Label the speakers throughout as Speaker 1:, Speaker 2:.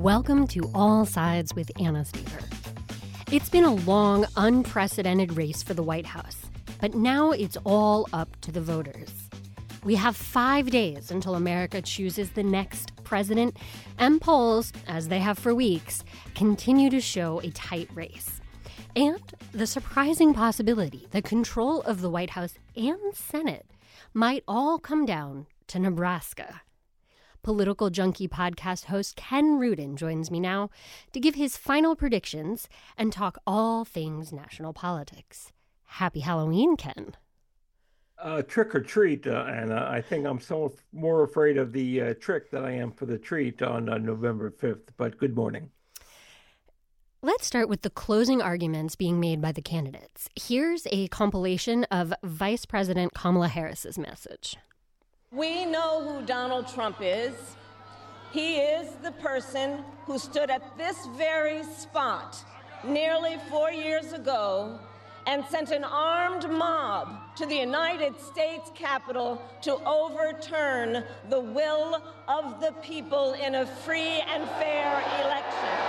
Speaker 1: Welcome to All Sides with Anna Stever. It's been a long, unprecedented race for the White House, but now it's all up to the voters. We have 5 days until America chooses the next president, and polls, as they have for weeks, continue to show a tight race. And the surprising possibility that control of the White House and Senate might all come down to Nebraska. Political Junkie podcast host Ken Rudin joins me now to give his final predictions and talk all things national politics. Happy Halloween, Ken.
Speaker 2: Trick or treat, and I think I'm so more afraid of the trick than I am for the treat on November 5th, but good morning.
Speaker 1: Let's start with the closing arguments being made by the candidates. Here's a compilation of Vice President Kamala Harris's message.
Speaker 3: We know who Donald Trump is. He is the person who stood at this very spot nearly 4 years ago and sent an armed mob to the United States Capitol to overturn the will of the people in a free and fair election.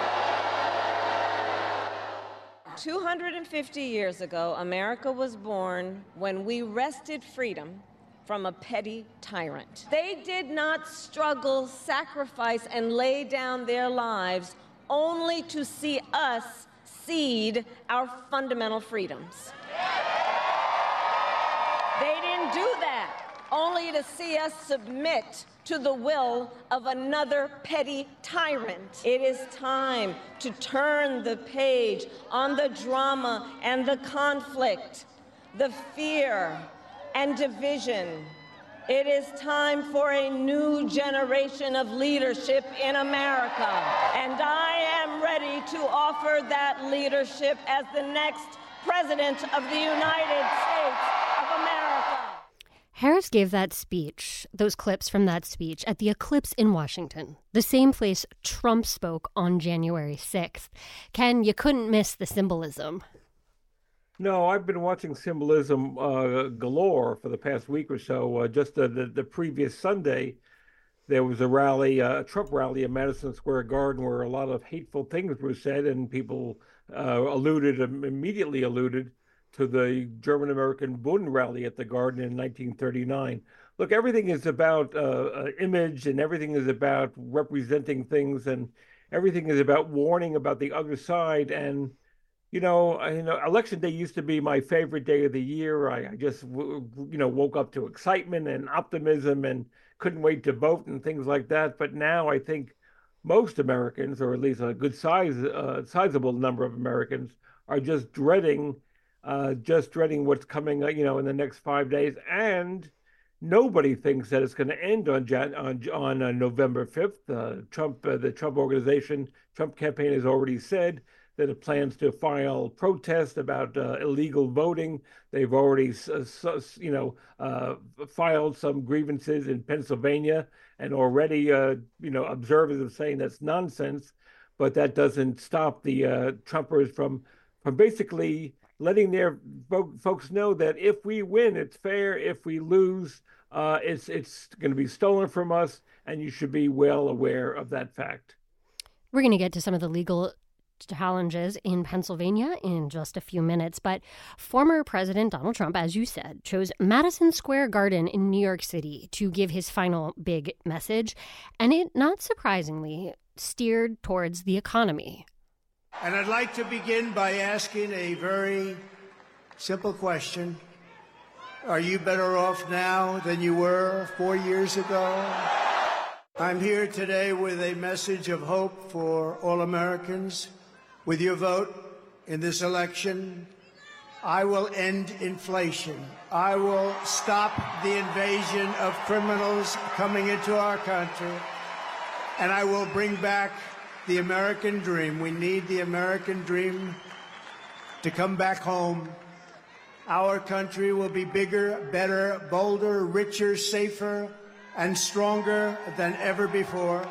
Speaker 3: 250 years ago, America was born when we wrested freedom from a petty tyrant. They did not struggle, sacrifice, and lay down their lives only to see us cede our fundamental freedoms. They didn't do that only to see us submit to the will of another petty tyrant. It is time to turn the page on the drama and the conflict, the fear and division. It is time for a new generation of leadership in America. And I am ready to offer that leadership as the next president of the United States of America.
Speaker 1: Harris gave that speech, those clips from that speech, at the Eclipse in Washington, the same place Trump spoke on January 6th. Ken, you couldn't miss the symbolism.
Speaker 2: No, I've been watching symbolism galore for the past week or so. Just the previous Sunday, there was a rally, a Trump rally in Madison Square Garden where a lot of hateful things were said, and people immediately alluded to the German-American Bund rally at the Garden in 1939. Look, everything is about image, and everything is about representing things, and everything is about warning about the other side. And election day used to be my favorite day of the year. I just, woke up to excitement and optimism and couldn't wait to vote and things like that. But now I think most Americans, or at least a good sizable number of Americans, are just dreading what's coming, in the next 5 days. And nobody thinks that it's going to end on November 5th. The Trump organization, Trump campaign has already said that it plans to file protests about illegal voting. They've already, filed some grievances in Pennsylvania, and already, observers are saying that's nonsense. But that doesn't stop the Trumpers from basically letting their folks know that if we win, it's fair. If we lose, it's going to be stolen from us, and you should be well aware of that fact.
Speaker 1: We're going to get to some of the legal challenges in Pennsylvania in just a few minutes, but former President Donald Trump, as you said, chose Madison Square Garden in New York City to give his final big message, and it, not surprisingly, steered towards the economy.
Speaker 4: And I'd like to begin by asking a very simple question. Are you better off now than you were 4 years ago? I'm here today with a message of hope for all Americans. With your vote in this election, I will end inflation. I will stop the invasion of criminals coming into our country. And I will bring back the American dream. We need the American dream to come back home. Our country will be bigger, better, bolder, richer, safer, and stronger than ever before.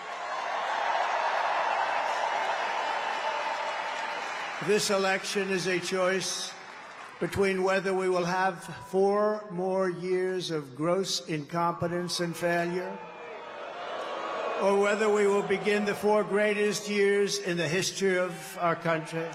Speaker 4: This election is a choice between whether we will have 4 more years of gross incompetence and failure, or whether we will begin the 4 greatest years in the history of our country.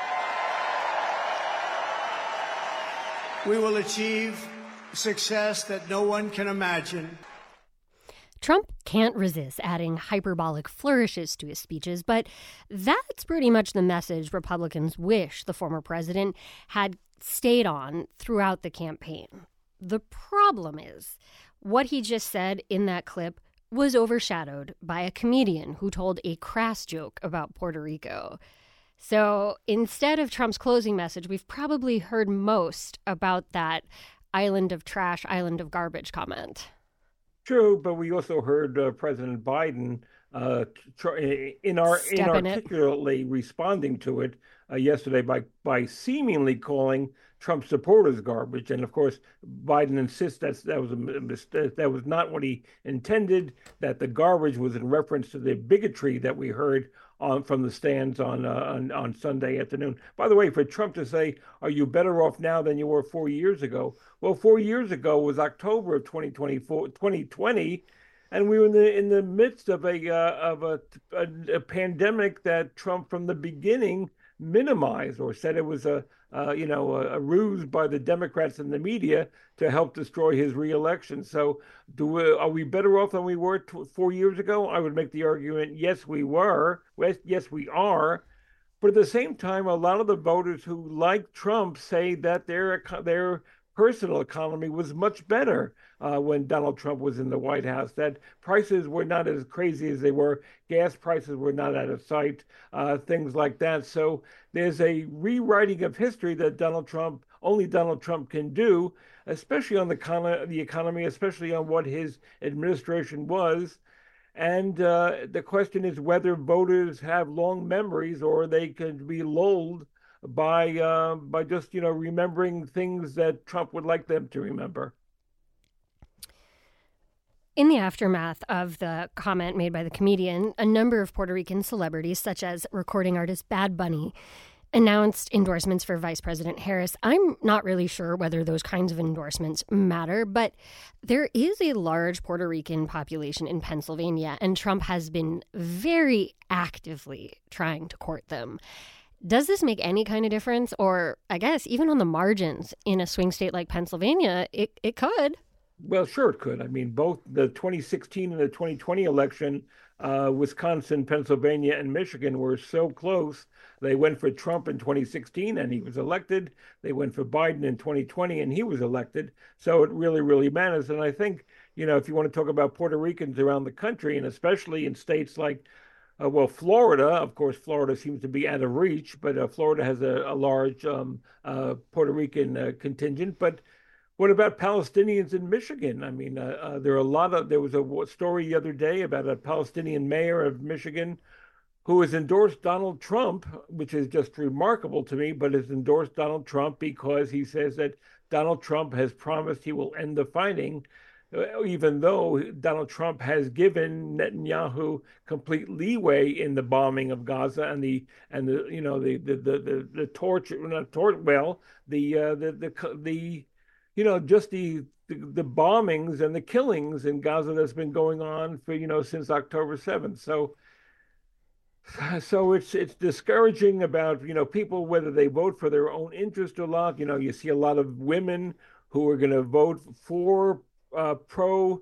Speaker 4: We will achieve success that no one can imagine.
Speaker 1: Trump can't resist adding hyperbolic flourishes to his speeches, but that's pretty much the message Republicans wish the former president had stayed on throughout the campaign. The problem is, what he just said in that clip was overshadowed by a comedian who told a crass joke about Puerto Rico. So instead of Trump's closing message, we've probably heard most about that island of trash, island of garbage comment.
Speaker 2: True, but we also heard President Biden inarticulately responding to it yesterday by seemingly calling Trump supporters garbage. And of course, Biden insists that was a mistake. That was not what he intended, that the garbage was in reference to the bigotry that we heard from the stands on Sunday afternoon. By the way, for Trump to say, "Are you better off now than you were 4 years ago?" Well, 4 years ago was October of 2020, and we were in the midst of a pandemic that Trump from the beginning minimized or said it was a ruse by the Democrats and the media to help destroy his reelection. So are we better off than we were 4 years ago? I would make the argument, yes, we were. Yes, we are. But at the same time, a lot of the voters who like Trump say that their personal economy was much better when Donald Trump was in the White House, that prices were not as crazy as they were. Gas prices were not out of sight, things like that. So there's a rewriting of history that only Donald Trump can do, especially on the economy, especially on what his administration was. And the question is whether voters have long memories or they can be lulled by just remembering things that Trump would like them to remember.
Speaker 1: In the aftermath of the comment made by the comedian, a number of Puerto Rican celebrities, such as recording artist Bad Bunny, announced endorsements for Vice President Harris. I'm not really sure whether those kinds of endorsements matter, but there is a large Puerto Rican population in Pennsylvania, and Trump has been very actively trying to court them. Does this make any kind of difference? Or I guess even on the margins in a swing state like Pennsylvania, it could.
Speaker 2: Well, sure it could. I mean, both the 2016 and the 2020 election, Wisconsin, Pennsylvania, and Michigan were so close. They went for Trump in 2016 and he was elected. They went for Biden in 2020 and he was elected. So it really, really matters. And I think, if you want to talk about Puerto Ricans around the country, and especially in states like Florida, of course, Florida seems to be out of reach, but Florida has a large Puerto Rican contingent. But what about Palestinians in Michigan? I mean, there was a story the other day about a Palestinian mayor of Michigan who has endorsed Donald Trump, which is just remarkable to me, but has endorsed Donald Trump because he says that Donald Trump has promised he will end the fighting, even though Donald Trump has given Netanyahu complete leeway in the bombing of Gaza and the bombings and the killings in Gaza that's been going on for since October 7th. So it's discouraging about people, whether they vote for their own interest or not. You see a lot of women who are going to vote for pro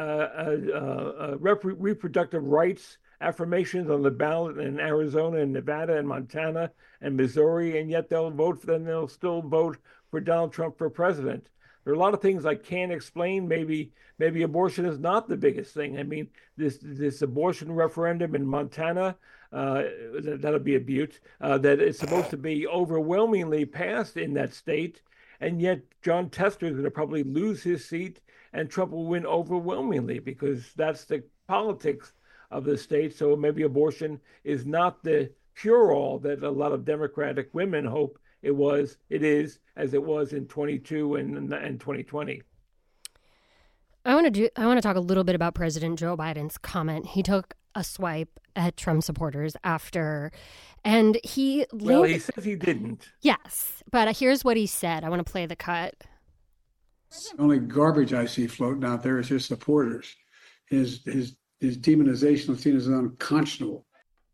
Speaker 2: reproductive rights affirmations on the ballot in Arizona and Nevada and Montana and Missouri, and yet they'll still vote for Donald Trump for president. There are a lot of things I can't explain. Maybe abortion is not the biggest thing. I mean, this abortion referendum in Montana, that'll be a beaut, that is supposed to be overwhelmingly passed in that state, and yet John Tester is going to probably lose his seat, and Trump will win overwhelmingly because that's the politics of the state. So maybe abortion is not the cure-all that a lot of Democratic women hope it is, as it was in 22 and 2020.
Speaker 1: I want to talk a little bit about President Joe Biden's comment. He took a swipe at Trump supporters after, and he
Speaker 2: says he didn't.
Speaker 1: Yes, but here's what he said. I want to play the cut.
Speaker 5: The only garbage I see floating out there is his supporters. His this demonization of seen as unconscionable.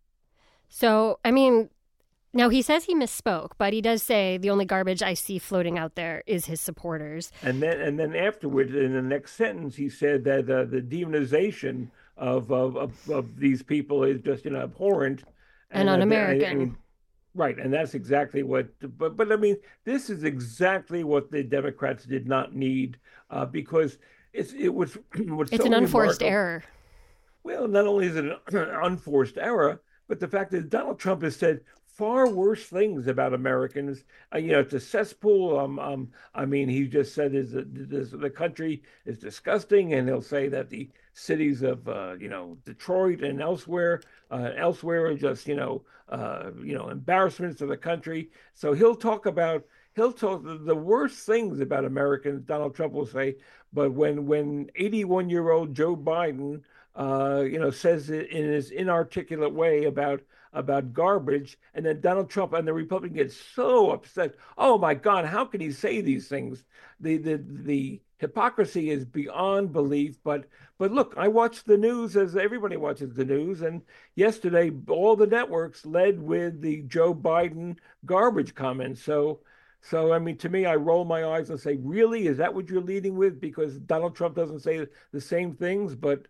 Speaker 1: So, I mean, now he says he misspoke, but he does say the only garbage I see floating out there is his supporters.
Speaker 2: And then afterwards, in the next sentence, he said that the demonization of these people is just abhorrent
Speaker 1: and un-American.
Speaker 2: I mean, right, and that's exactly what. But I mean, this is exactly what the Democrats did not need, because it was.
Speaker 1: It's an unforced error.
Speaker 2: Well, not only is it an unforced error, but the fact that Donald Trump has said far worse things about Americans. It's a cesspool. I mean, he just said the country is disgusting, and he'll say that the cities of Detroit and elsewhere are just embarrassments to the country. So he'll talk the worst things about Americans. Donald Trump will say, but when 81-year-old Joe Biden says it in his inarticulate way about garbage, and then Donald Trump and the Republicans get so upset. Oh my God, how can he say these things? The hypocrisy is beyond belief. But look, I watch the news as everybody watches the news, and yesterday all the networks led with the Joe Biden garbage comments. So I mean, to me, I roll my eyes and say, really, is that what you're leading with? Because Donald Trump doesn't say the same things, but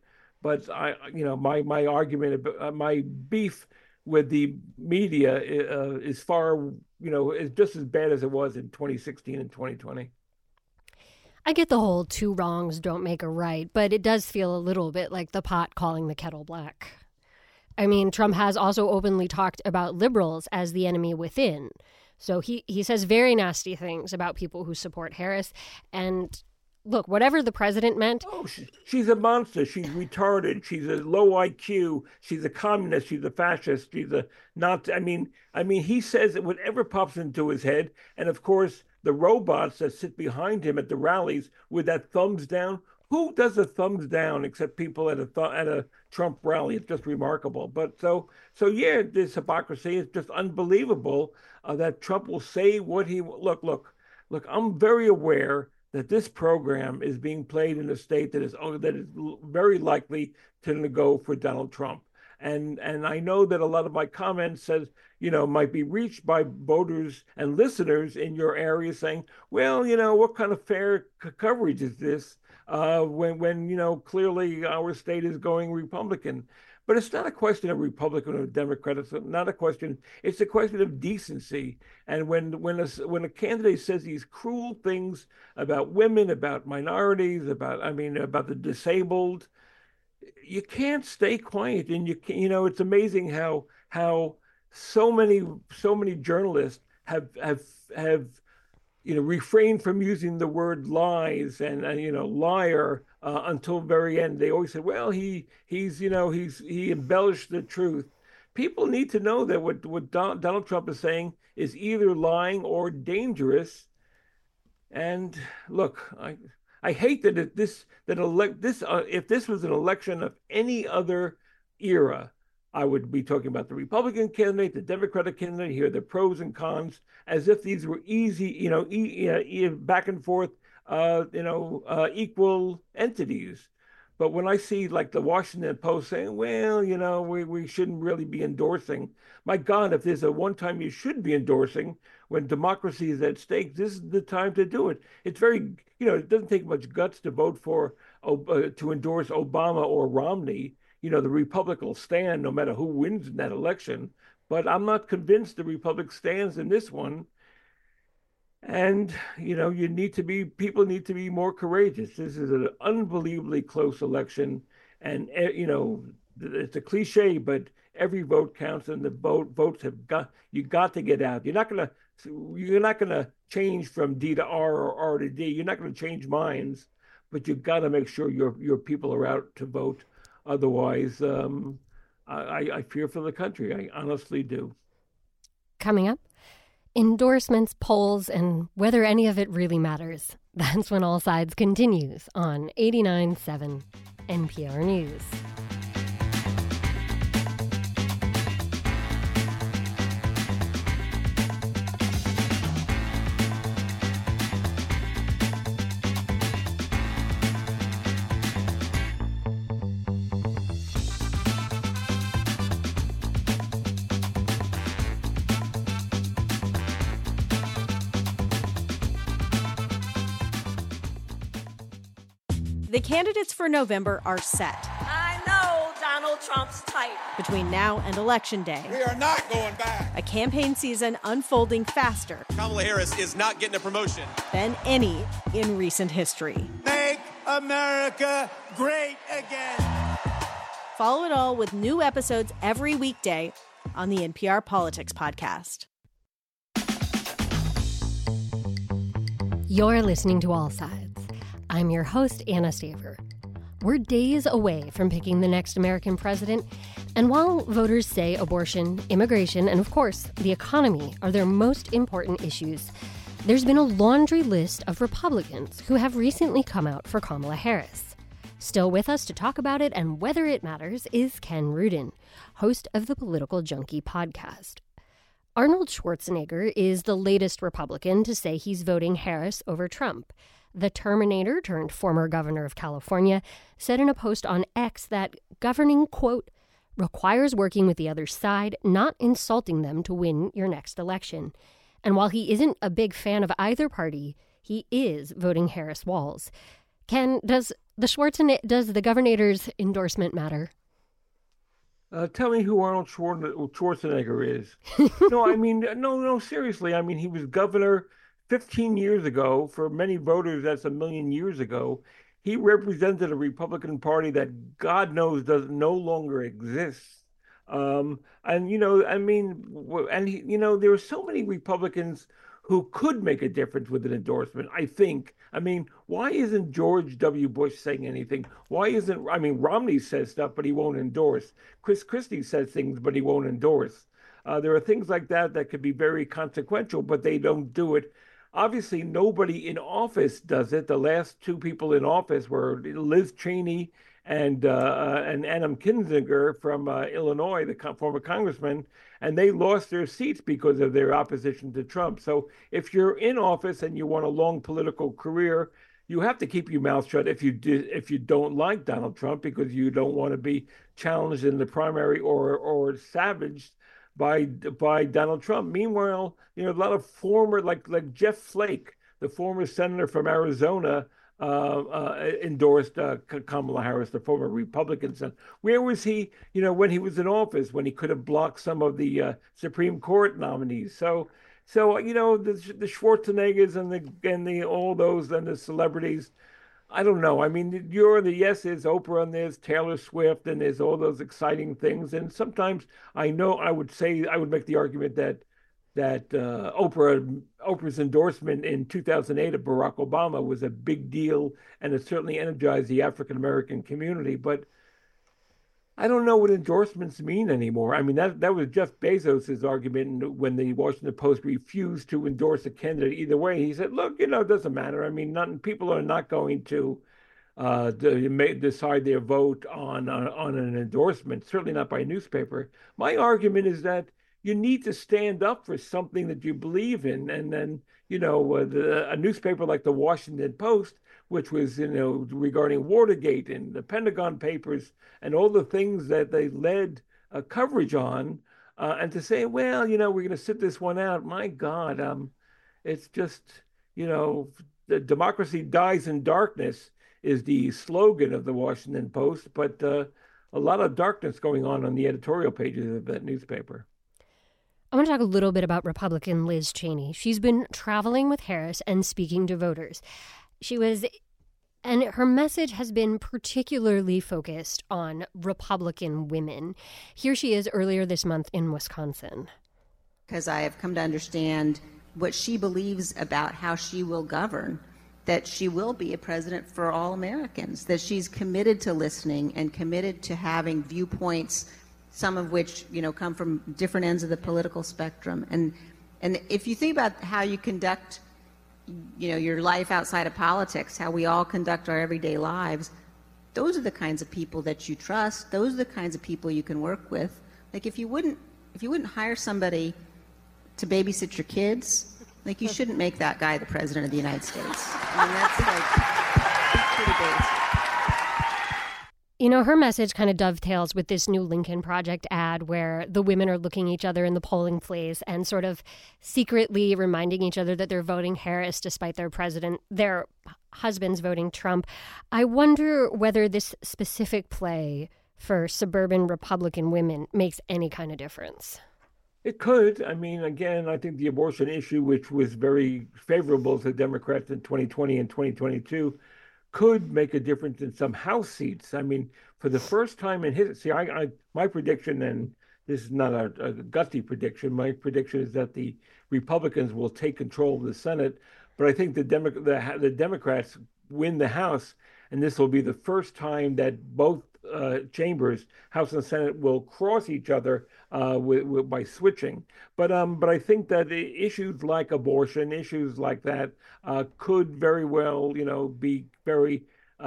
Speaker 2: my argument, my beef with the media is is just as bad as it was in 2016 and 2020.
Speaker 1: I get the whole two wrongs don't make a right, but it does feel a little bit like the pot calling the kettle black. I mean, Trump has also openly talked about liberals as the enemy within. So he says very nasty things about people who support Harris. And look, whatever the president meant.
Speaker 2: Oh, she's a monster. She's retarded. She's a low IQ. She's a communist. She's a fascist. She's a not. I mean, he says it whatever pops into his head. And of course, the robots that sit behind him at the rallies with that thumbs down. Who does a thumbs down except people at a Trump rally? It's just remarkable. But so yeah, this hypocrisy is just unbelievable. That Trump will say what he look. I'm very aware that this program is being played in a state that is very likely to go for Donald Trump. And I know that a lot of my comments might be reached by voters and listeners in your area saying, well, what kind of fair coverage is this when clearly our state is going Republican? But it's not a question of Republican or Democrat. It's not a question. It's a question of decency. And when a candidate says these cruel things about women, about minorities, about the disabled, you can't stay quiet. And it's amazing how so many journalists have refrained from using the word lies and liar until very end. They always say, well, he embellished the truth. People need to know that what Donald Trump is saying is either lying or dangerous. And look, I hate that if this was an election of any other era, I would be talking about the Republican candidate, the Democratic candidate, here the pros and cons, as if these were easy, back and forth, equal entities. But when I see like the Washington Post saying, well, we shouldn't really be endorsing. My God, if there's a one time you should be endorsing when democracy is at stake, this is the time to do it. It's very, it doesn't take much guts to vote to endorse Obama or Romney. The Republic will stand no matter who wins in that election. But I'm not convinced the Republic stands in this one. And, people need to be more courageous. This is an unbelievably close election. And, it's a cliche, but every vote counts, and the votes you got to get out. You're not going to change from D to R or R to D. You're not going to change minds, but you got to make sure your people are out to vote. Otherwise, I fear for the country. I honestly do.
Speaker 1: Coming up, endorsements, polls, and whether any of it really matters. That's when All Sides continues on 89.7 NPR News.
Speaker 6: The candidates for November are set.
Speaker 3: I know Donald Trump's type.
Speaker 6: Between now and Election Day,
Speaker 7: we are not going back.
Speaker 6: A campaign season unfolding faster.
Speaker 7: Kamala Harris is not getting a promotion
Speaker 6: Than any in recent history.
Speaker 4: Make America great again.
Speaker 6: Follow it all with new episodes every weekday on the NPR Politics Podcast.
Speaker 1: You're listening to All Sides. I'm your host, Anna Staver. We're days away from picking the next American president, and while voters say abortion, immigration, and of course, the economy are their most important issues, there's been a laundry list of Republicans who have recently come out for Kamala Harris. Still with us to talk about it and whether it matters is Ken Rudin, host of the Political Junkie podcast. Arnold Schwarzenegger is the latest Republican to say he's voting Harris over Trump. The Terminator turned former governor of California said in a post on X that governing, quote, requires working with the other side, not insulting them to win your next election. And while he isn't a big fan of either party, he is voting Harris-Walz. Ken, does the governor's endorsement matter?
Speaker 2: Tell me who Arnold Schwarzenegger is. No, seriously. I mean, he was governor 15 years ago. For many voters, that's a million years ago. He represented a Republican Party that God knows no longer exists. There were so many Republicans who could make a difference with an endorsement, I think. I mean, why isn't George W. Bush saying anything? Romney says stuff, but he won't endorse. Chris Christie says things, but he won't endorse. There are things like that could be very consequential, but they don't do it. Obviously, nobody in office does it. The last two people in office were Liz Cheney and Adam Kinzinger from Illinois, the former congressman, and they lost their seats because of their opposition to Trump. So if you're in office and you want a long political career, you have to keep your mouth shut if you don't like Donald Trump, because you don't want to be challenged in the primary or savaged by Donald Trump. Meanwhile, a lot of former, like Jeff Flake, the former senator from Arizona, endorsed Kamala Harris, the former Republican senator. Where was he, when he was in office, when he could have blocked some of the Supreme Court nominees? So the Schwarzeneggers and the all those and the celebrities, I don't know. I mean, there's Oprah and there's Taylor Swift and there's all those exciting things. And sometimes I would make the argument that Oprah's endorsement in 2008 of Barack Obama was a big deal, and it certainly energized the African-American community. But I don't know what endorsements mean anymore. I mean, that was Jeff Bezos' argument when the Washington Post refused to endorse a candidate either way. He said, look, it doesn't matter. I mean, people are not going to decide their vote on an endorsement, certainly not by a newspaper. My argument is that you need to stand up for something that you believe in. And then, a newspaper like the Washington Post, which was, regarding Watergate and the Pentagon Papers and all the things that they led coverage on, and to say, well, we're going to sit this one out. My God, it's just, the democracy dies in darkness is the slogan of the Washington Post, but a lot of darkness going on the editorial pages of that newspaper.
Speaker 1: I want to talk a little bit about Republican Liz Cheney. She's been traveling with Harris and speaking to voters. And her message has been particularly focused on Republican women. Here she is earlier this month in Wisconsin.
Speaker 8: Because I have come to understand what she believes about how she will govern, that she will be a president for all Americans, that she's committed to listening and committed to having viewpoints, some of which, come from different ends of the political spectrum. And if you think about how you conduct, your life outside of politics, how we all conduct our everyday lives, those are the kinds of people that you trust. Those are the kinds of people you can work with. Like if you wouldn't hire somebody to babysit your kids, like you shouldn't make that guy the president of the United States. I mean, that's pretty basic.
Speaker 1: Her message kind of dovetails with this new Lincoln Project ad where the women are looking each other in the polling place and sort of secretly reminding each other that they're voting Harris despite their husbands voting Trump. I wonder whether this specific play for suburban Republican women makes any kind of difference.
Speaker 2: It could. I mean, again, I think the abortion issue, which was very favorable to Democrats in 2020 and 2022, could make a difference in some House seats. I mean, for the first time in history, my prediction, and this is not a gutsy prediction, my prediction is that the Republicans will take control of the Senate, but I think the Democrats win the House, and this will be the first time that both chambers, House and Senate, will cross each other by switching. But I think that the issues like abortion, issues like that, could very well, be very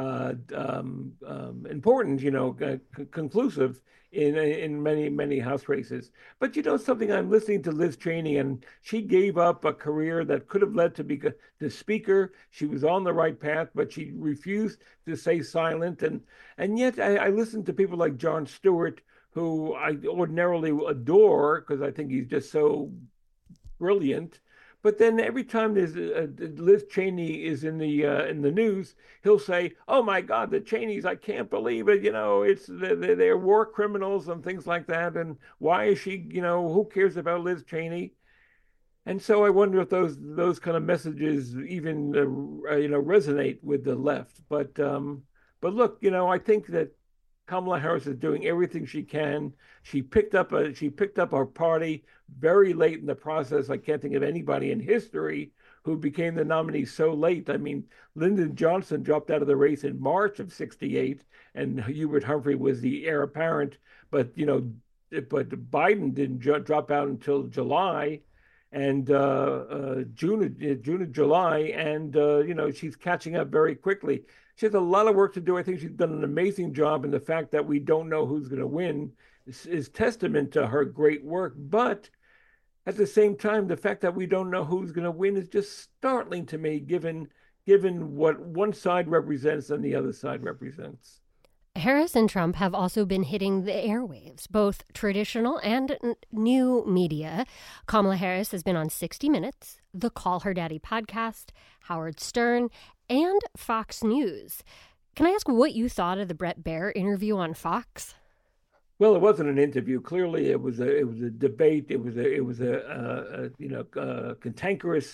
Speaker 2: important, conclusive in many House races. But something, I'm listening to Liz Cheney, and she gave up a career that could have led to be the Speaker. She was on the right path, but she refused to stay silent. And yet I listened to people like Jon Stewart, who I ordinarily adore because I think he's just so brilliant. But then every time there's Liz Cheney is in the news, he'll say, "Oh my God, the Cheneys! I can't believe it! It's they're war criminals and things like that. And why is she? Who cares about Liz Cheney?" And so I wonder if those kind of messages even resonate with the left. But look, I think that Kamala Harris is doing everything she can. She picked up our party very late in the process. I can't think of anybody in history who became the nominee so late. I mean, Lyndon Johnson dropped out of the race in March of 68, and Hubert Humphrey was the heir apparent. But Biden didn't drop out until July, and June of July, and she's catching up very quickly. She has a lot of work to do. I think she's done an amazing job, and the fact that we don't know who's going to win is testament to her great work. But at the same time, the fact that we don't know who's going to win is just startling to me, given what one side represents and the other side represents.
Speaker 1: Harris and Trump have also been hitting the airwaves, both traditional and new media. Kamala Harris has been on 60 Minutes, the Call Her Daddy podcast, Howard Stern, and Fox News. Can I ask what you thought of the Bret Baier interview on Fox?
Speaker 2: Well, it wasn't an interview. Clearly, it was a debate. It was a cantankerous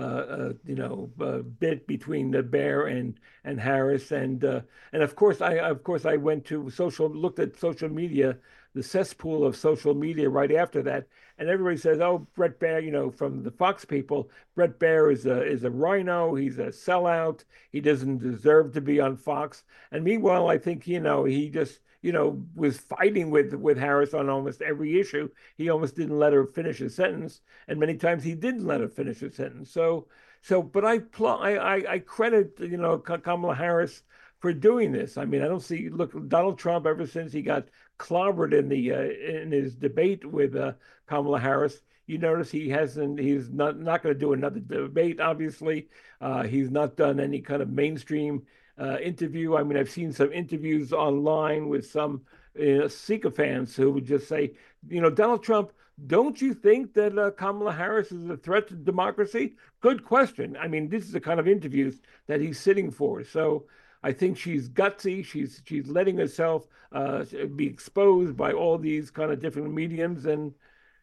Speaker 2: bit between Baier and Harris, and of course I went to looked at social media, the cesspool of social media right after that, and everybody says, "Oh, Bret Baier," from the Fox people, Bret Baier is a rhino. He's a sellout. He doesn't deserve to be on Fox. And meanwhile, I think he just was fighting with Harris on almost every issue. He almost didn't let her finish a sentence, and many times he didn't let her finish a sentence. But I credit Kamala Harris for doing this. I mean, I don't see Donald Trump, ever since he got clobbered in his debate with Kamala Harris. You notice he's not going to do another debate. Obviously, he's not done any kind of mainstream interview. I mean, I've seen some interviews online with some sycophants who would just say, Donald Trump, don't you think that Kamala Harris is a threat to democracy? Good question. I mean, this is the kind of interviews that he's sitting for. So I think she's gutsy. She's letting herself be exposed by all these kind of different mediums, and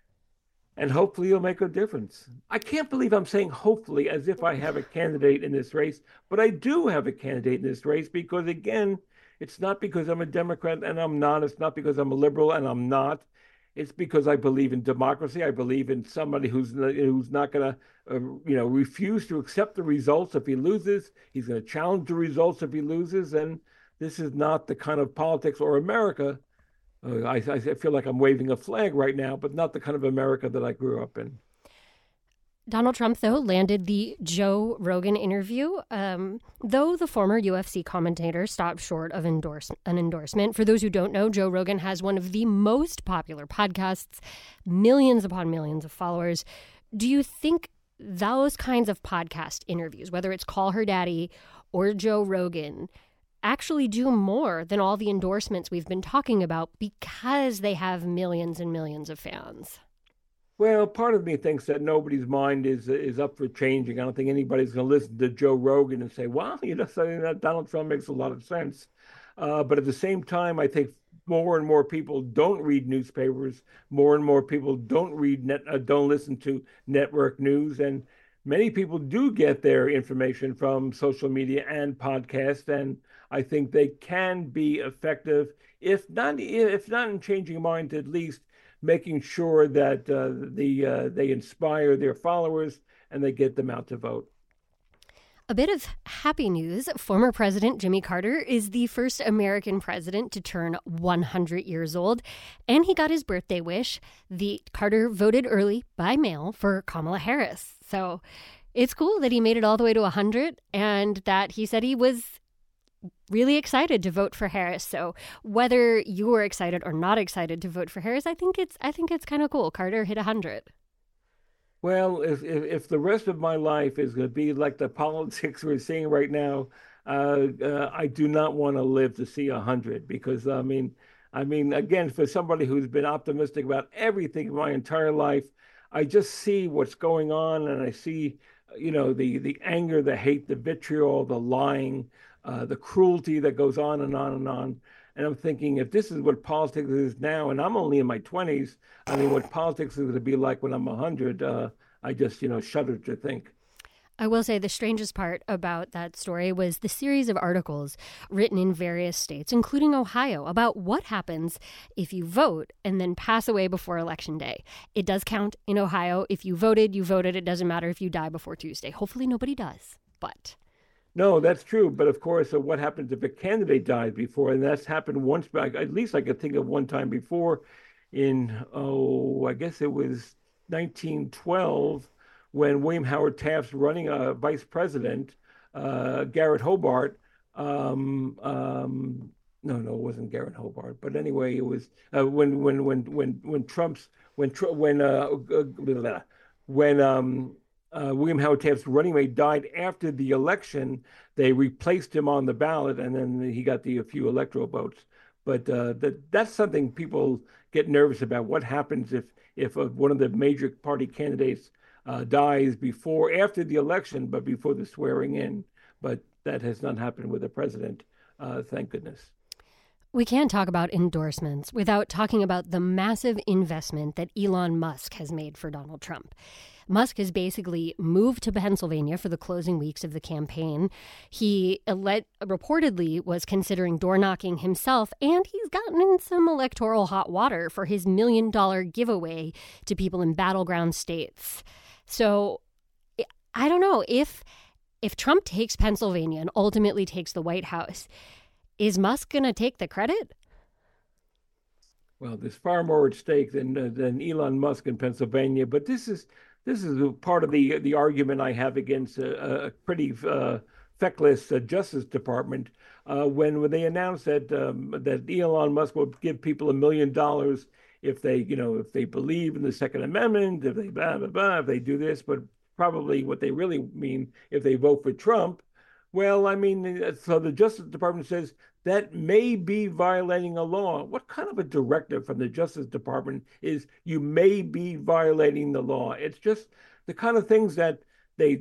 Speaker 2: hopefully it'll make a difference. I can't believe I'm saying hopefully as if I have a candidate in this race, but I do have a candidate in this race because, again, it's not because I'm a Democrat and I'm not. It's not because I'm a liberal and I'm not. It's because I believe in democracy. I believe in somebody who's not going to, refuse to accept the results if he loses. He's going to challenge the results if he loses. And this is not the kind of politics or America. I feel like I'm waving a flag right now, but not the kind of America that I grew up in.
Speaker 1: Donald Trump, though, landed the Joe Rogan interview, though the former UFC commentator stopped short of an endorsement. For those who don't know, Joe Rogan has one of the most popular podcasts, millions upon millions of followers. Do you think those kinds of podcast interviews, whether it's Call Her Daddy or Joe Rogan, actually do more than all the endorsements we've been talking about because they have millions and millions of fans?
Speaker 2: Well, part of me thinks that nobody's mind is up for changing. I don't think anybody's going to listen to Joe Rogan and say, "Well, something that Donald Trump makes a lot of sense." But at the same time, I think more and more people don't read newspapers. More and more people don't listen to network news, and many people do get their information from social media and podcasts. And I think they can be effective, if not in changing minds, at least making sure that they inspire their followers and they get them out to vote.
Speaker 1: A bit of happy news. Former President Jimmy Carter is the first American president to turn 100 years old, and he got his birthday wish. Carter voted early by mail for Kamala Harris. So it's cool that he made it all the way to 100 and that he said he was really excited to vote for Harris. So whether you were excited or not excited to vote for Harris, I think it's kind of cool. Carter hit 100.
Speaker 2: Well, if the rest of my life is going to be like the politics we're seeing right now, I do not want to live to see 100, because I mean, again, for somebody who's been optimistic about everything my entire life, I just see what's going on, and I see, the anger, the hate, the vitriol, the lying, the cruelty that goes on and on and on. And I'm thinking, if this is what politics is now, and I'm only in my 20s, I mean, what politics is going to be like when I'm 100, I just, shudder to think.
Speaker 1: I will say the strangest part about that story was the series of articles written in various states, including Ohio, about what happens if you vote and then pass away before Election Day. It does count in Ohio. If you voted, you voted. It doesn't matter if you die before Tuesday. Hopefully nobody does, but...
Speaker 2: No, that's true. But of course, what happens if a candidate dies before? And that's happened once back. At least I could think of one time before in, I guess it was 1912, when William Howard Taft's running vice president, Garrett Hobart. No, it wasn't Garrett Hobart. But anyway, it was when William Howard Taft's running mate died after the election, they replaced him on the ballot, and then he got a few electoral votes. But that's something people get nervous about. What happens if one of the major party candidates dies after the election, but before the swearing in? But that has not happened with the president, thank goodness.
Speaker 1: We can't talk about endorsements without talking about the massive investment that Elon Musk has made for Donald Trump. Musk has basically moved to Pennsylvania for the closing weeks of the campaign. He reportedly was considering door knocking himself, and he's gotten in some electoral hot water for his $1 million giveaway to people in battleground states. So I don't know if Trump takes Pennsylvania and ultimately takes the White House, is Musk going to take the credit?
Speaker 2: Well, there's far more at stake than Elon Musk in Pennsylvania, but this is part of the argument I have against a pretty feckless Justice Department when they announced that Elon Musk will give people $1 million if they believe in the Second Amendment, if they blah blah blah, if they do this, but probably what they really mean if they vote for Trump. Well, I mean, so the Justice Department says that may be violating a law. What kind of a directive from the Justice Department is you may be violating the law? It's just the kind of things that they've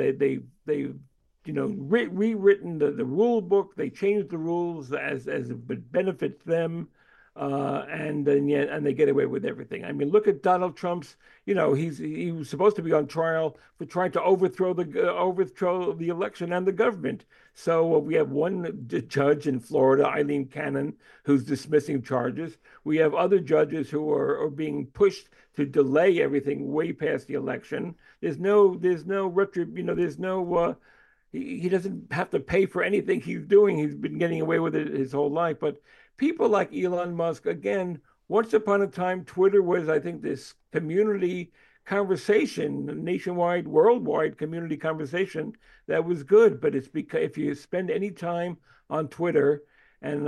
Speaker 2: rewritten the rule book. They changed the rules as it benefits them. And they get away with everything. I mean, look at Donald Trump's. He was supposed to be on trial for trying to overthrow the election and the government. So we have one judge in Florida, Eileen Cannon, who's dismissing charges. We have other judges who are being pushed to delay everything way past the election. There's no he doesn't have to pay for anything he's doing. He's been getting away with it his whole life, but. People like Elon Musk, again, once upon a time, Twitter was, I think, this community conversation, nationwide, worldwide community conversation that was good. But it's because if you spend any time on Twitter, and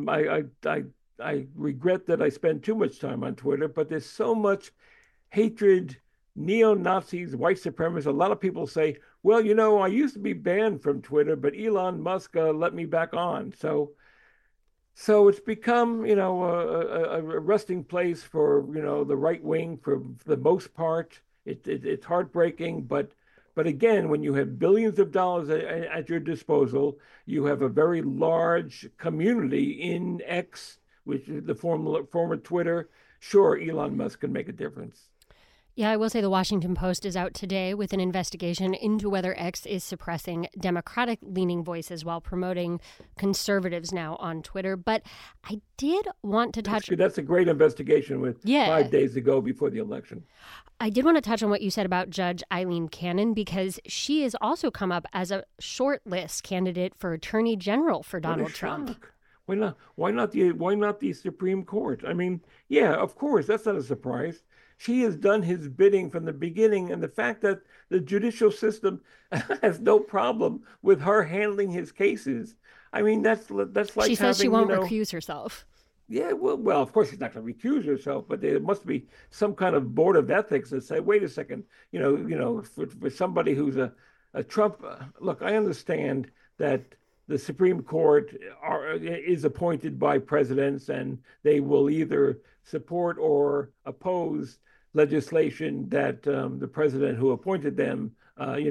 Speaker 2: I regret that I spend too much time on Twitter, but there's so much hatred, neo-Nazis, white supremacists. A lot of people say, well, I used to be banned from Twitter, but Elon Musk let me back on. So So it's become, a resting place for, the right wing for the most part. It's heartbreaking, but again, when you have billions of dollars at your disposal, you have a very large community in X, which is the former Twitter. Sure, Elon Musk can make a difference.
Speaker 1: Yeah, I will say the Washington Post is out today with an investigation into whether X is suppressing Democratic-leaning voices while promoting conservatives now on Twitter. But I did want to touch...
Speaker 2: That's a great investigation with 5 days to go before the election.
Speaker 1: I did want to touch on what you said about Judge Eileen Cannon, because she has also come up as a shortlist candidate for Attorney General for Donald Trump.
Speaker 2: Why not? Why not the Supreme Court? I mean, yeah, of course, that's not a surprise. She has done his bidding from the beginning, and the fact that the judicial system has no problem with her handling his cases. I mean, that's like
Speaker 1: she says she won't recuse herself.
Speaker 2: Yeah, well, of course she's not going to recuse herself, but there must be some kind of board of ethics that say, wait a second, for somebody who's a Trump. Look, I understand that the Supreme Court is appointed by presidents, and they will either support or oppose legislation that the president who appointed them, it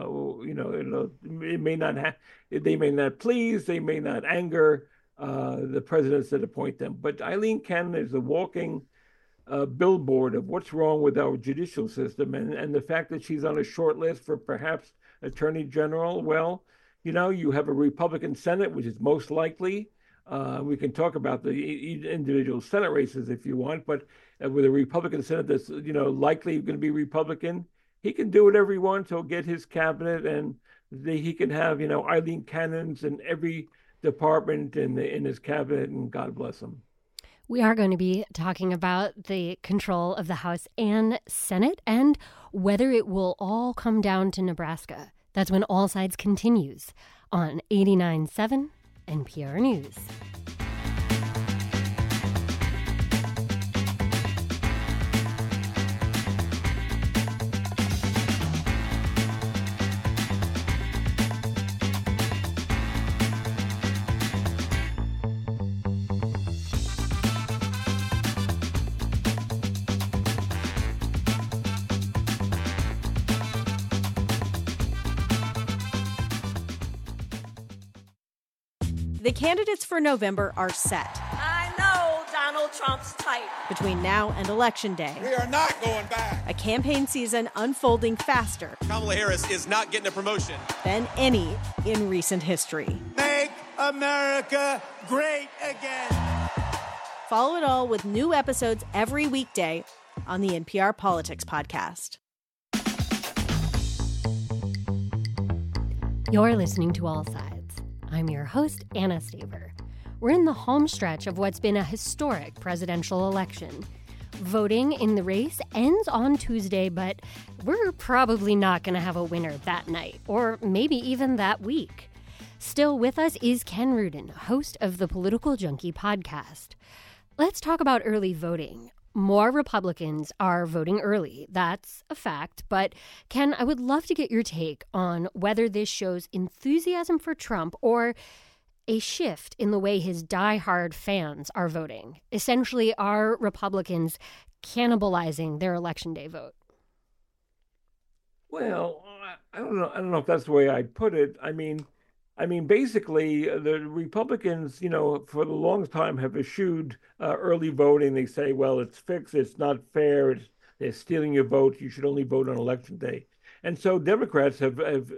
Speaker 2: may not they may not please, they may not anger the presidents that appoint them. But Eileen Cannon is a walking billboard of what's wrong with our judicial system, and the fact that she's on a short list for perhaps Attorney General. Well, you have a Republican Senate, which is most likely. We can talk about the individual Senate races if you want, but with a Republican Senate that's, likely going to be Republican, he can do whatever he wants. He'll get his cabinet, and he can have, Eileen Cannons in every department in his cabinet, and God bless him.
Speaker 1: We are going to be talking about the control of the House and Senate and whether it will all come down to Nebraska. That's when All Sides continues on 89.7 NPR News.
Speaker 6: The candidates for November are set.
Speaker 3: I know Donald Trump's type.
Speaker 6: Between now and Election Day,
Speaker 7: We are not going back.
Speaker 6: a campaign season unfolding faster
Speaker 7: Kamala Harris is not getting a promotion.
Speaker 6: than any in recent history.
Speaker 4: Make America great again.
Speaker 6: Follow it all with new episodes every weekday on the NPR Politics Podcast.
Speaker 1: You're listening to All Sides. I'm your host, Anna Staver. We're in the home stretch of what's been a historic presidential election. Voting in the race ends on Tuesday, but we're probably not going to have a winner that night, or maybe even that week. Still with us is Ken Rudin, host of the Political Junkie podcast. Let's talk about early voting. More Republicans are voting early. That's a fact. But Ken, I would love to get your take on whether this shows enthusiasm for Trump or a shift in the way his diehard fans are voting. Essentially, are Republicans cannibalizing their Election Day vote?
Speaker 2: Well, I don't know. I don't know if that's the way I'd put it. I mean, basically, the Republicans, for the longest time have eschewed early voting. They say, well, it's fixed, it's not fair, they're stealing your vote. You should only vote on Election Day. And so Democrats have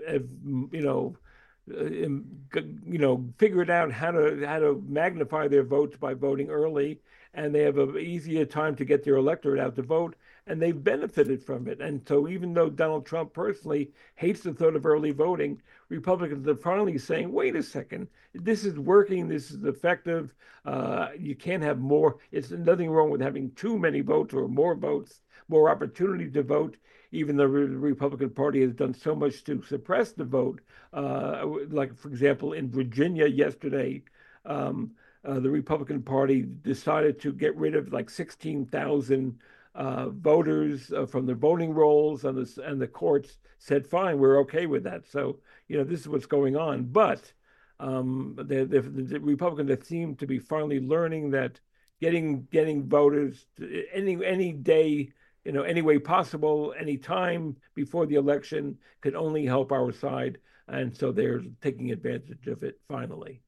Speaker 2: figured out how to magnify their votes by voting early, and they have an easier time to get their electorate out to vote, and they've benefited from it. And so even though Donald Trump personally hates the thought of early voting, Republicans are finally saying, wait a second, this is working, this is effective. You can't have more. It's nothing wrong with having too many votes or more votes, more opportunity to vote, even though the Republican Party has done so much to suppress the vote. Like, for example, in Virginia yesterday, the Republican Party decided to get rid of like 16,000 voters from the voting rolls, and the courts said, fine, we're okay with that. So, this is what's going on. But The Republicans that seem to be finally learning that getting voters any day, any way possible, any time before the election can only help our side, and so they're taking advantage of it finally.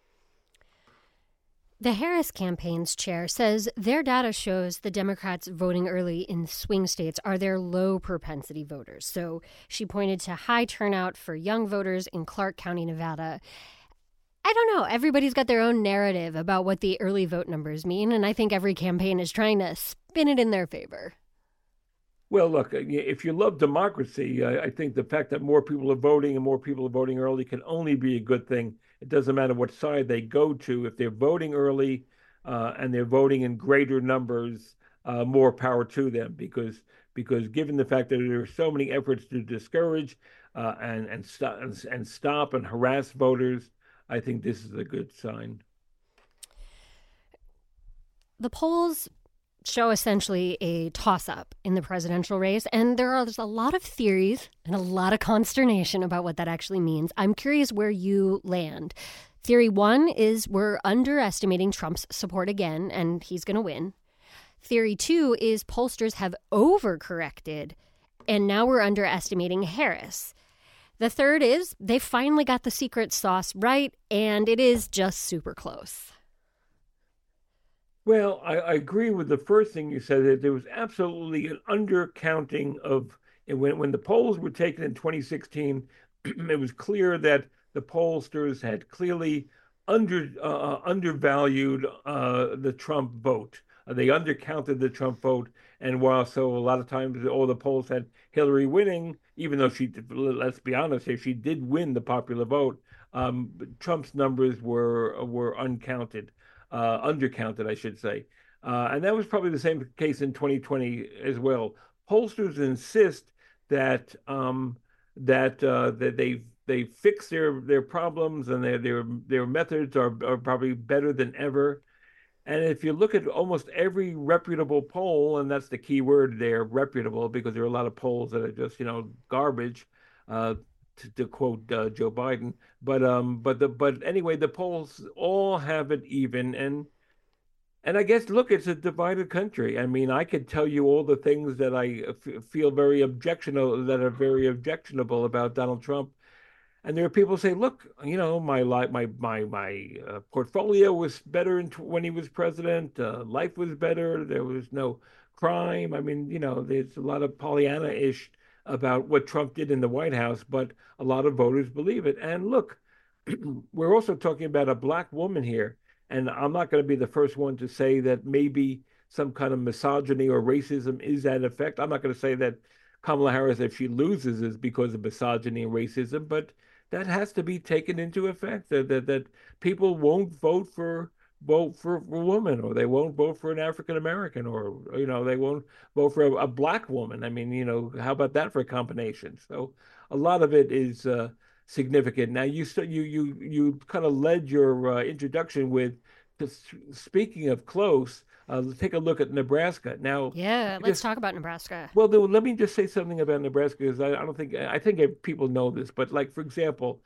Speaker 1: The Harris campaign's chair says their data shows the Democrats voting early in swing states are their low propensity voters. So she pointed to high turnout for young voters in Clark County, Nevada. I don't know. Everybody's got their own narrative about what the early vote numbers mean, and I think every campaign is trying to spin it in their favor.
Speaker 2: Well, look, if you love democracy, I think the fact that more people are voting and more people are voting early can only be a good thing. It doesn't matter what side they go to. If they're voting early and they're voting in greater numbers, more power to them. Because given the fact that there are so many efforts to discourage and stop and harass voters, I think this is a good sign.
Speaker 1: The polls show essentially a toss-up in the presidential race, and there's a lot of theories and a lot of consternation about what that actually means. I'm curious where you land. Theory one is we're underestimating Trump's support again, and he's going to win. Theory two is pollsters have overcorrected, and now we're underestimating Harris. The third is they finally got the secret sauce right, and it is just super close.
Speaker 2: Well, I agree with the first thing you said, that there was absolutely an undercounting of when the polls were taken in 2016. It was clear that the pollsters had clearly undervalued the Trump vote. They undercounted the Trump vote, and while so a lot of times all the polls had Hillary winning, even though let's be honest, if she did win the popular vote, Trump's numbers were uncounted. Undercounted, I should say. And that was probably the same case in 2020 as well. Pollsters insist that they fix their problems, and their methods are probably better than ever. And if you look at almost every reputable poll, and that's the key word there, reputable, because there are a lot of polls that are just garbage. To quote Joe Biden, but anyway, the polls all have it even, and I guess look, it's a divided country. I mean, I could tell you all the things that I feel very objectionable about Donald Trump, and there are people who say, look, my portfolio was better when he was president. Life was better. There was no crime. I mean, there's a lot of Pollyanna-ish about what Trump did in the White House, but a lot of voters believe it. And look, we're also talking about a Black woman here, and I'm not going to be the first one to say that maybe some kind of misogyny or racism is at effect. I'm not going to say that Kamala Harris, if she loses, is because of misogyny and racism, but that has to be taken into effect, that people won't vote for a woman, or they won't vote for an African American, or they won't vote for a Black woman. I mean, how about that for a combination? So a lot of it is significant. Now you kind of led your introduction with, speaking of close, let's take a look at Nebraska now.
Speaker 1: Yeah, let's talk about Nebraska.
Speaker 2: Well, let me just say something about Nebraska, because I think people know this, but like, for example,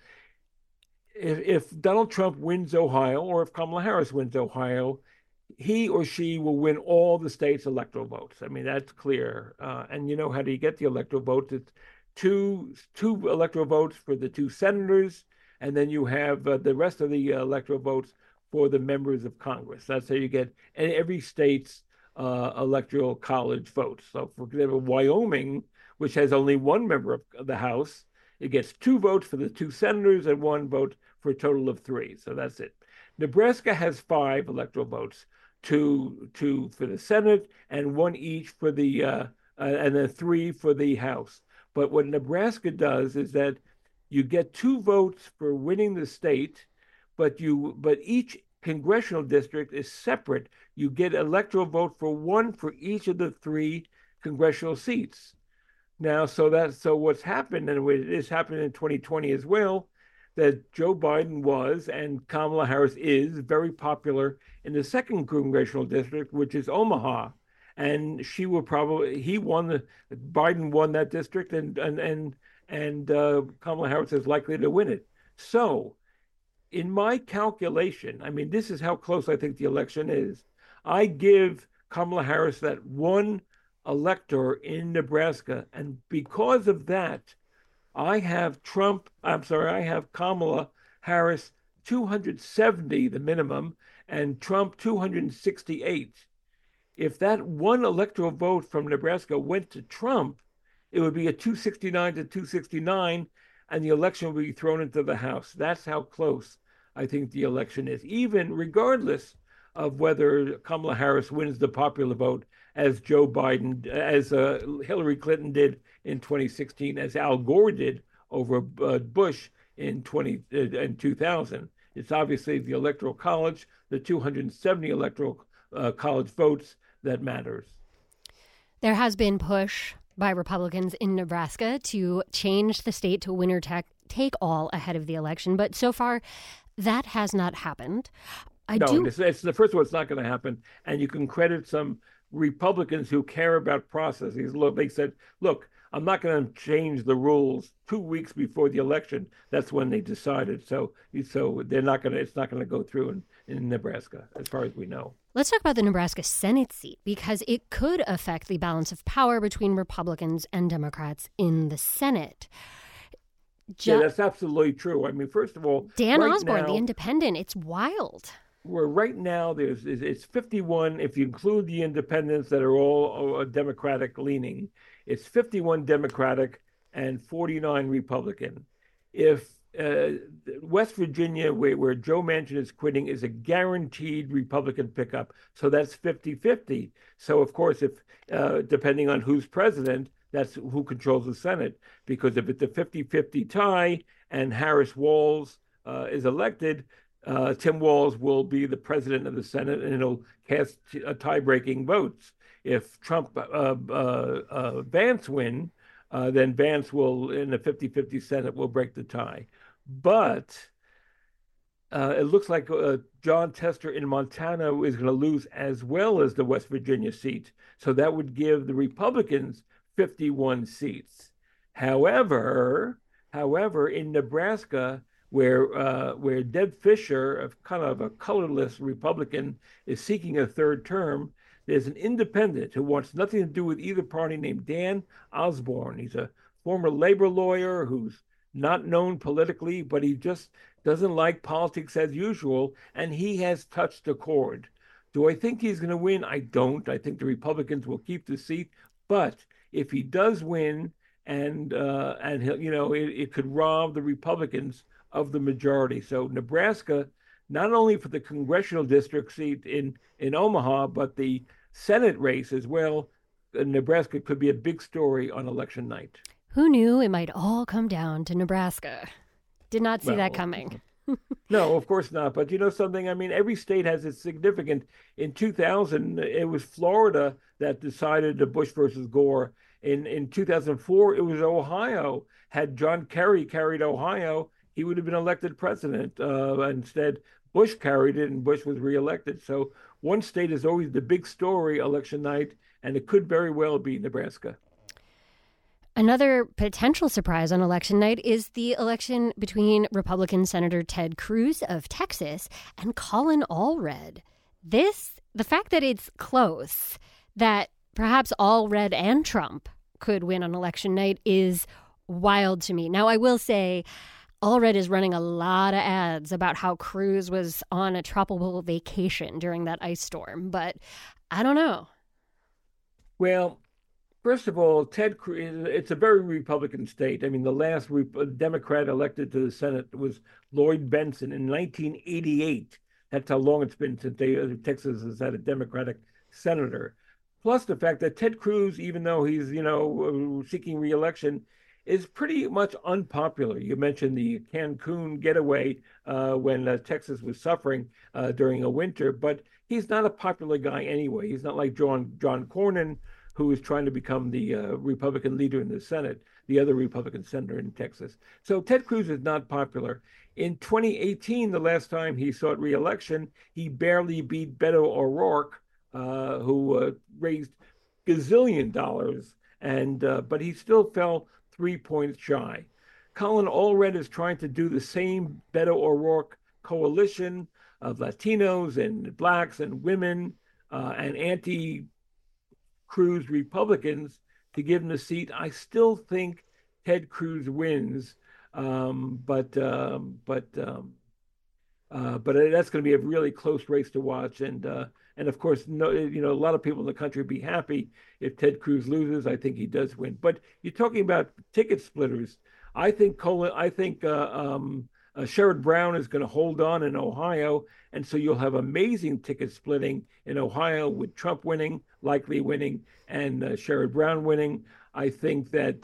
Speaker 2: if Donald Trump wins Ohio, or if Kamala Harris wins Ohio, he or she will win all the state's electoral votes. I mean, that's clear. And how do you get the electoral votes? It's two electoral votes for the two senators, and then you have the rest of the electoral votes for the members of Congress. That's how you get every state's electoral college votes. So, for example, Wyoming, which has only one member of the House, it gets 2 votes for the 2 senators and 1 vote for a total of 3. So that's it. Nebraska has 5 electoral votes, 2 for the Senate and 1 each for the and then 3 for the House. But what Nebraska does is that you get 2 votes for winning the state, but each congressional district is separate. You get electoral vote for 1 for each of the 3 congressional seats. Now, so what's happened, and it is happening in 2020 as well, that Joe Biden was, and Kamala Harris is, very popular in the 2nd congressional district, which is Omaha, and Biden won that district, and Kamala Harris is likely to win it. So, in my calculation, I mean, this is how close I think the election is. I give Kamala Harris that one elector in Nebraska. And because of that, I have Kamala Harris 270, the minimum, and Trump 268. If that one electoral vote from Nebraska went to Trump, it would be a 269 to 269, and the election would be thrown into the House. That's how close I think the election is, even regardless of whether Kamala Harris wins the popular vote, as Hillary Clinton did in 2016, as Al Gore did over Bush in 2000. It's obviously the Electoral College, the 270 Electoral College votes that matters.
Speaker 1: There has been push by Republicans in Nebraska to change the state to winner take all ahead of the election, but so far that has not happened.
Speaker 2: It's the first one. It's not going to happen, and you can credit some Republicans who care about processes. Look, they said, "Look, I'm not going to change the rules 2 weeks before the election." That's when they decided. So they're not going to. It's not going to go through in Nebraska, as far as we know.
Speaker 1: Let's talk about the Nebraska Senate seat, because it could affect the balance of power between Republicans and Democrats in the Senate.
Speaker 2: Yeah, that's absolutely true. I mean, first of all,
Speaker 1: Dan Osborne, the independent, it's wild.
Speaker 2: Where right now it's 51, if you include the independents that are all Democratic leaning, it's 51 Democratic and 49 Republican. If West Virginia, where Joe Manchin is quitting, is a guaranteed Republican pickup, so that's 50-50. So of course, if depending on who's president, that's who controls the Senate, because if it's a 50-50 tie and Harris Walz is elected, Tim Walz will be the president of the Senate, and it'll cast tie-breaking votes. If Trump Vance win, then Vance will, in the 50-50 Senate, will break the tie. But it looks like John Tester in Montana is going to lose, as well as the West Virginia seat. So that would give the Republicans 51 seats. However, in Nebraska, where Deb Fischer, kind of a colorless Republican, is seeking a third term, there's an independent who wants nothing to do with either party named Dan Osborne. He's a former labor lawyer who's not known politically, but he just doesn't like politics as usual, and he has touched a chord. Do I think he's going to win? I don't. I think the Republicans will keep the seat, but if he does win, and he'll, it could rob the Republicans of the majority. So Nebraska, not only for the congressional district seat in Omaha, but the Senate race as well, Nebraska could be a big story on election night.
Speaker 1: Who knew it might all come down to Nebraska? Did not see that coming.
Speaker 2: No, of course not. But you know something? I mean, every state has its significance. In 2000, it was Florida that decided the Bush versus Gore. In 2004, it was Ohio. Had John Kerry carried Ohio, he would have been elected president. Instead, Bush carried it, and Bush was reelected. So one state is always the big story election night, and it could very well be Nebraska.
Speaker 1: Another potential surprise on election night is the election between Republican Senator Ted Cruz of Texas and Colin Allred. The fact that it's close, that perhaps Allred and Trump could win on election night, is wild to me. Now, I will say, Allred is running a lot of ads about how Cruz was on a tropical vacation during that ice storm, but I don't know.
Speaker 2: Well, first of all, Ted Cruz, it's a very Republican state. I mean, the last Democrat elected to the Senate was Lloyd Bentsen in 1988. That's how long it's been since Texas has had a Democratic senator. Plus the fact that Ted Cruz, even though he's, seeking re-election, is pretty much unpopular. You mentioned the Cancun getaway when Texas was suffering during a winter, but he's not a popular guy anyway. He's not like John Cornyn, who is trying to become the Republican leader in the Senate, the other Republican senator in Texas. So Ted Cruz is not popular. In 2018, the last time he sought re-election, he barely beat Beto O'Rourke, who raised gazillion dollars, but he still fell 3 points shy. Colin Allred is trying to do the same Beto O'Rourke coalition of Latinos and blacks and women and anti-Cruz Republicans to give him the seat. I still think Ted Cruz wins, but that's going to be a really close race to watch. And of course, a lot of people in the country would be happy if Ted Cruz loses. I think he does win. But you're talking about ticket splitters. I think Sherrod Brown is going to hold on in Ohio, and so you'll have amazing ticket splitting in Ohio with Trump likely winning, and Sherrod Brown winning. I think that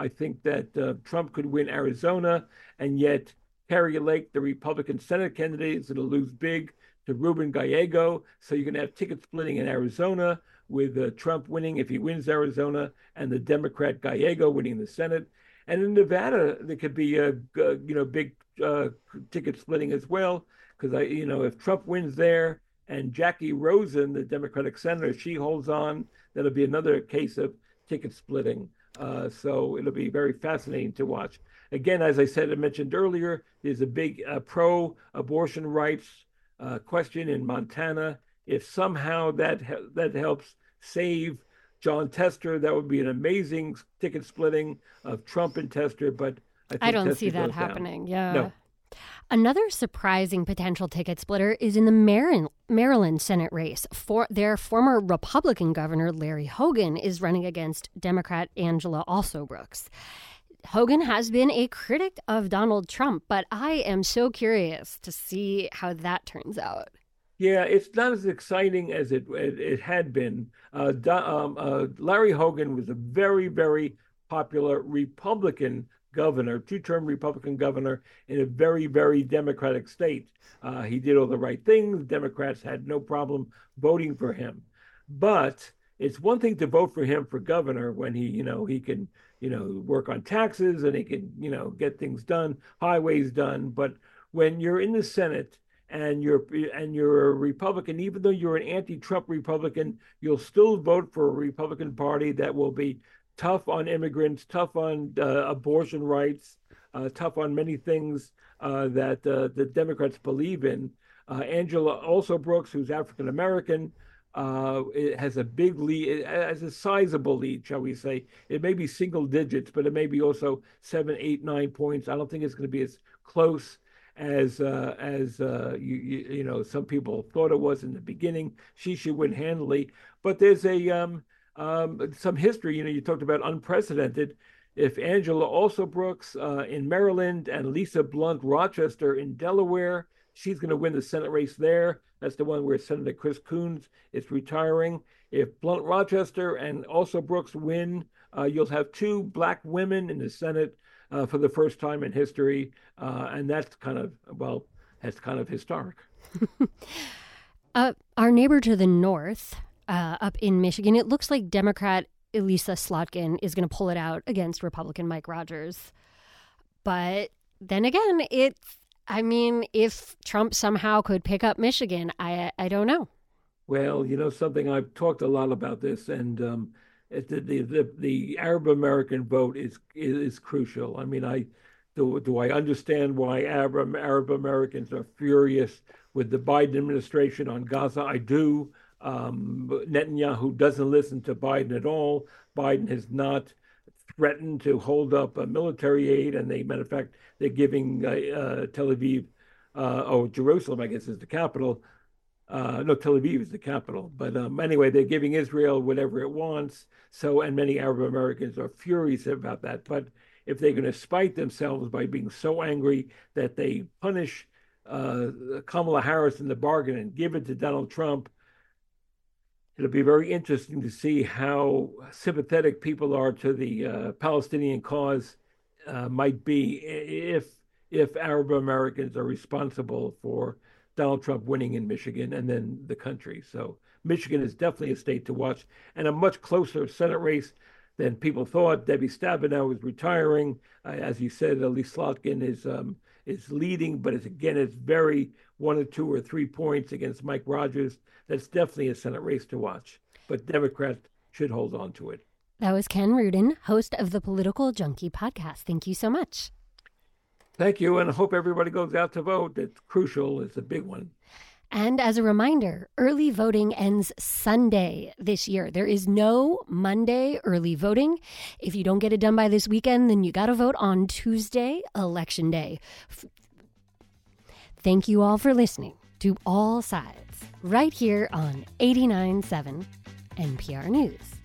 Speaker 2: Trump could win Arizona, and yet Kari Lake, the Republican Senate candidate, is going to lose big to Ruben Gallego. So you're going to have ticket splitting in Arizona with Trump winning if he wins Arizona, and the Democrat Gallego winning the Senate. And in Nevada, there could be a big ticket splitting as well, because if Trump wins there and Jackie Rosen, the Democratic senator, she holds on, that'll be another case of ticket splitting. So it'll be very fascinating to watch. Again, as I mentioned earlier, there's a big pro-abortion rights question in Montana. If somehow that helps save John Tester, that would be an amazing ticket splitting of Trump and Tester, but I don't see that happening.
Speaker 1: Yeah.
Speaker 2: No.
Speaker 1: Another surprising potential ticket splitter is in the Maryland Senate race. Their former Republican governor, Larry Hogan, is running against Democrat Angela Alsobrooks. Hogan has been a critic of Donald Trump, but I am so curious to see how that turns out.
Speaker 2: Yeah, it's not as exciting as it had been. Larry Hogan was a very, very popular Republican governor, two-term Republican governor in a very, very Democratic state. He did all the right things. Democrats had no problem voting for him. But it's one thing to vote for him for governor when he can, work on taxes and he can, get things done, highways done. But when you're in the Senate and you're a Republican, even though you're an anti-Trump Republican, you'll still vote for a Republican Party that will be tough on immigrants, tough on abortion rights, tough on many things that the Democrats believe in. Angela Alsobrooks, who's African American, has a big lead, it has a sizable lead, shall we say. It may be single digits, but it may be also 7, 8, 9 points. I don't think it's going to be as close as some people thought it was in the beginning. She should win handily, but there's some history. You talked about unprecedented. If Angela Alsobrooks in Maryland and Lisa Blunt Rochester in Delaware, she's going to win the Senate race there. That's the one where Senator Chris Coons is retiring. If Blunt Rochester and Alsobrooks win, you'll have 2 black women in the Senate for the first time in history, and that's kind of historic.
Speaker 1: Our neighbor to the north, up in Michigan, it looks like Democrat Elisa Slotkin is going to pull it out against Republican Mike Rogers. But then again, if Trump somehow could pick up Michigan, I don't know.
Speaker 2: Well, something, I've talked a lot about this, and the Arab American vote is crucial. I mean, do I understand why Arab Americans are furious with the Biden administration on Gaza? I do. Netanyahu doesn't listen to Biden at all. Biden has not threatened to hold up military aid, and matter of fact, they're giving Tel Aviv, Jerusalem, I guess, is the capital. No, Tel Aviv is the capital. But anyway, they're giving Israel whatever it wants. And many Arab Americans are furious about that. But if they're going to spite themselves by being so angry that they punish Kamala Harris in the bargain and give it to Donald Trump, it'll be very interesting to see how sympathetic people are to the Palestinian cause might be if Arab Americans are responsible for Donald Trump winning in Michigan and then the country. So Michigan is definitely a state to watch, and a much closer Senate race than people thought. Debbie Stabenow is retiring. As you said, Elise Slotkin is leading, but it's very 1 or 2 or 3 points against Mike Rogers. That's definitely a Senate race to watch, but Democrats should hold on to it.
Speaker 1: That was Ken Rudin, host of the Political Junkie podcast. Thank you so much.
Speaker 2: Thank you, and I hope everybody goes out to vote. It's crucial. It's a big one.
Speaker 1: And as a reminder, early voting ends Sunday this year. There is no Monday early voting. If you don't get it done by this weekend, then you got to vote on Tuesday, Election Day. Thank you all for listening to All Sides right here on 89.7 NPR News.